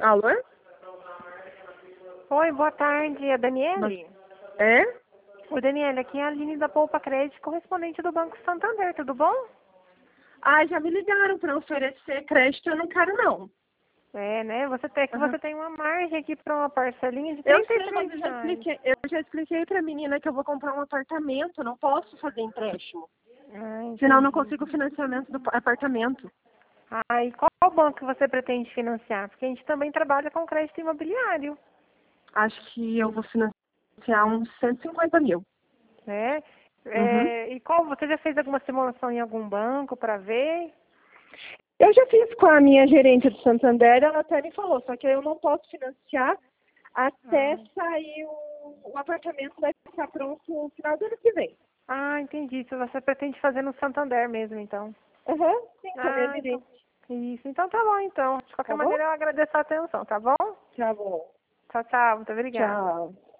Alô? Oi, boa tarde, é a Daniele? É? Oi, Daniele, aqui é a Aline da Poupa Crédito, correspondente do Banco Santander, tudo bom? Ah, já me ligaram para oferecer crédito, eu não quero não. É, né? Você tem uma margem aqui para uma parcelinha de Eu sei, mas R$ 33. eu já expliquei para a menina que eu vou comprar um apartamento, não posso fazer empréstimo. Ah, Senão eu não entendi. consigo financiamento do apartamento. Ah, e qual banco você pretende financiar? Porque a gente também trabalha com crédito imobiliário, Acho que eu vou financiar uns 150 mil. né? Uhum. E qual, você já fez alguma simulação em algum banco para ver? Eu já fiz com a minha gerente do Santander, ela até me falou, só que eu não posso financiar até Ah, sair o apartamento, vai ficar pronto no final do ano que vem. entendi. Se você pretende fazer no Santander mesmo, então. Aham, sim, com a minha Ah, então. gerente. Isso. Então tá bom, então. De qualquer Tá bom? maneira, eu agradeço a atenção, tá bom? Tá bom. Tchau, tchau. Muito obrigada. Tchau.